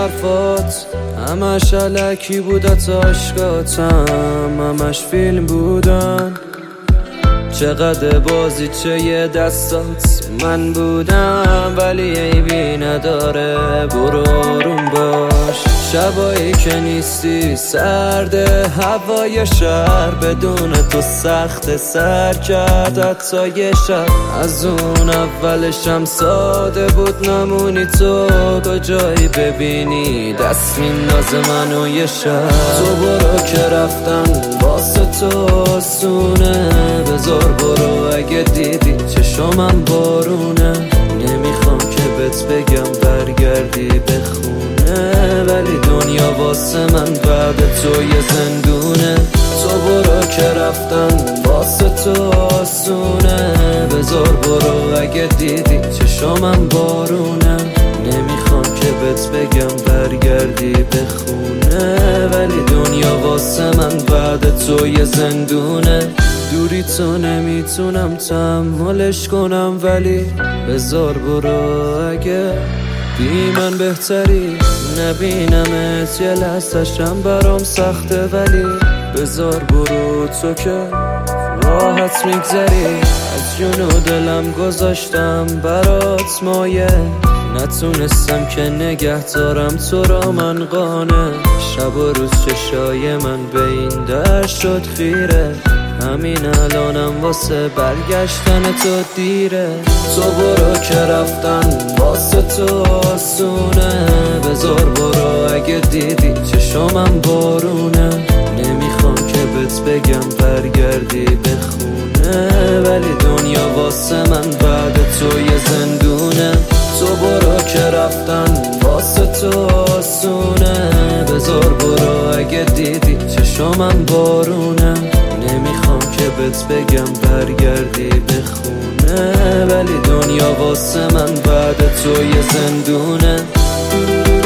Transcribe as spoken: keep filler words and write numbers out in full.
حرفات همش علکی بود، اشکاتم همش فیلم بودن. چقدر بازی چه یه دستات من بودم، ولی عیبی نداره برو آروم باش. شبایی که نیستی سرده هوای شهر، بدون تو سخت سر کرد حتی یه شب. از اون اولشم ساده بود، نمونی تو کجایی ببینی دست میندازه منو یه شب. تو برو که رفتن واسه تو آسونه، بذار برو اگه دیدی چشمم بارونه. نمیخوام که بهت بگم برگردی به خونه، ولی دنیا واسه من بعد تو یه زندونه. تو برو که رفتن واسه تو آسونه، بذار برو اگه دیدی چشمم بارونه. نمیخوام که بهت بگم برگردی به خونه، ولی دنیا واسه من بعد تو یه زندونه. دوری تو نمیتونم تحملش کنم، ولی بذار برو اگه بی من بهتری. نبینمت یه لحظه‌شم برام سخته، ولی بذار برو تو که راحت میگذری. از جون و دلم گذاشتم برات مایه، نتونستم که نگه دارم تو را من قانه. شب و روز چشای من به این در شد خیره، همین الانم واسه برگشتن تو دیره. تو برو که رفتن واسه تو آسونه، بذار برو اگه دیدی چشمم بارونه. نمیخوام که بهت بگم برگردی به خونه، ولی دنیا واسه من بعد تو یه زندونه. تو برو که رفتن واسه تو آسونه، بذار برو اگه دیدی چشمم بارونه. نمیخوام که بهت بگم برگردی به خونه، ولی دنیا واسه من بعد تو یه زندونه.